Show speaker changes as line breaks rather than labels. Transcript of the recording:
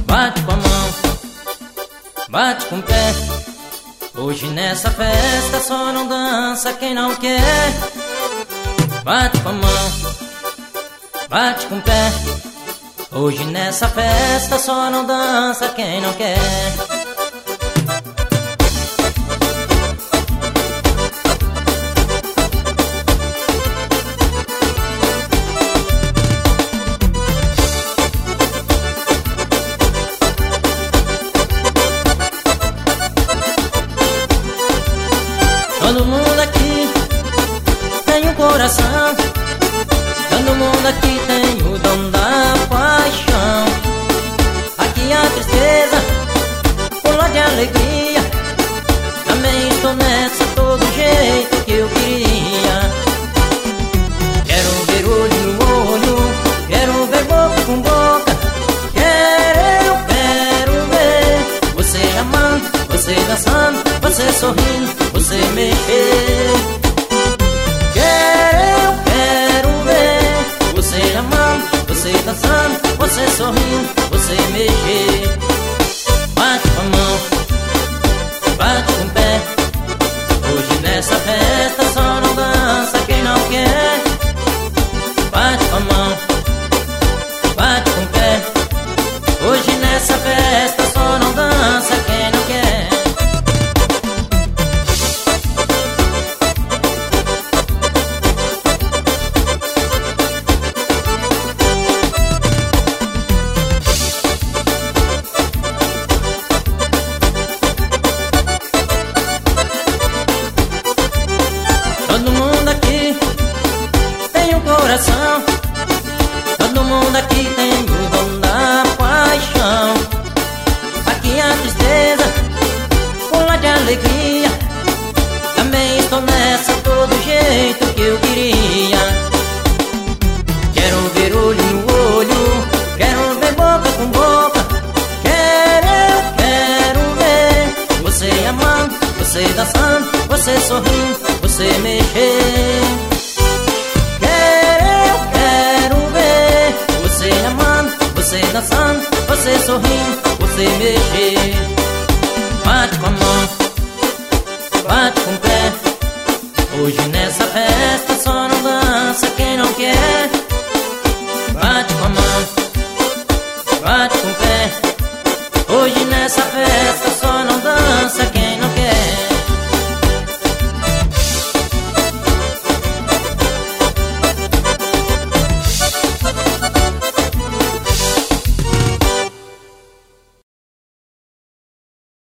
Bate com a mão, bate com o pé. Hoje nessa festa só não dança quem não quer. Bate com a mão, bate com o pé. Hoje nessa festa só não dança quem não quer. Todo mundo aqui tem um coração, todo mundo aqui tem o dom da paixão. Aqui a tristeza pula de alegria, também estou nessa todo jeito que eu queria. Quero ver olho no olho, quero ver boca com boca. Quero ver você amando, você dançando, você sorrindo, você mexer. Quero ver você amando, você dançando, você sorrindo, você mexer. Bate com a mão, bate com o pé. Hoje nessa festa só não dança quem não quer. Bate com a mão, bate com o pé. Hoje nessa festa só não dança quem não quer. Todo mundo aqui tem um coração, todo mundo aqui tem o dom da paixão. Aqui a tristeza pula de alegria, também estou nessa todo jeito que eu queria. Quero ver olho no olho, quero ver boca com boca. Quero ver você amando, você dançando, você sorrindo, você mexer. Quero ver você amando, você dançando, você sorrindo, você mexer. Bate com a mão, bate com o pé. Hoje nessa festa só não dança quem não quer.